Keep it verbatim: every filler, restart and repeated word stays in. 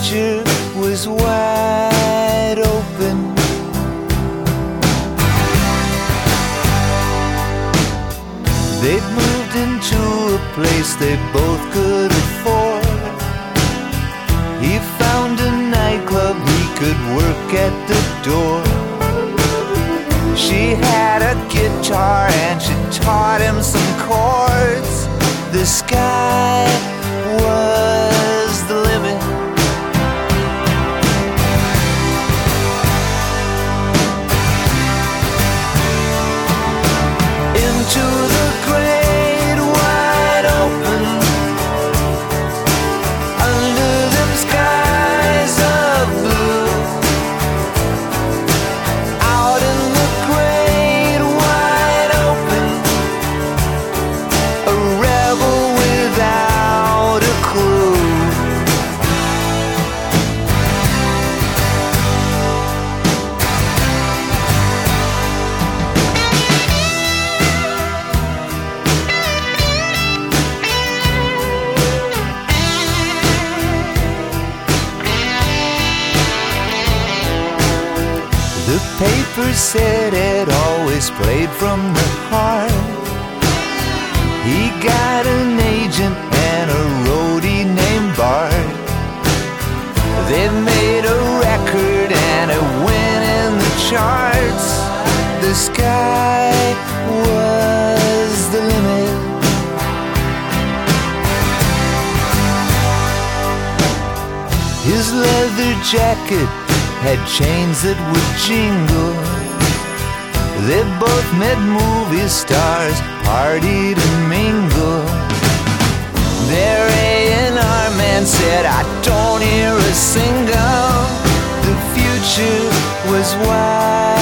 future was wide open. They'd moved into a place they both could afford. He found a nightclub he could work at the door. She had a guitar and she taught him some chords. The sky was the limit. Into the great wide open, under them skies of blue, out in the great wide open, a rebel without a clue. The paper said it always played from the heart. He got an agent and a roadie named Bart. They made a record and it went in the charts. The sky was the limit. His leather jacket had chains that would jingle. They both met movie stars, partied and mingled. Their A and R man said, I don't hear a single. The future was wide